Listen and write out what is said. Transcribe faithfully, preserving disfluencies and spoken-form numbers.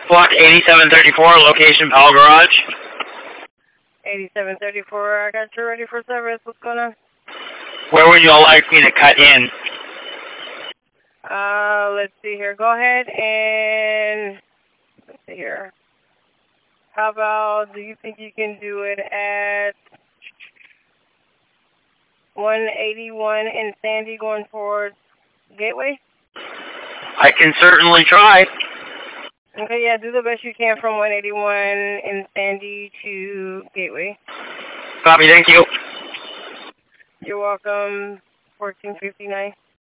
Block eighty-seven thirty-four, location Powell Garage. eighty-seven thirty-four, I got you ready for service. What's going on? Where would you all like me to cut in? Uh, let's see here. Go ahead and, let's see here. How about, do you think you can do it at one eighty-one in Sandy going towards Gateway? I can certainly try. Okay, yeah, do the best you can from one eighty-one in Sandy to Gateway. Copy, thank you. You're welcome. fourteen fifty-nine.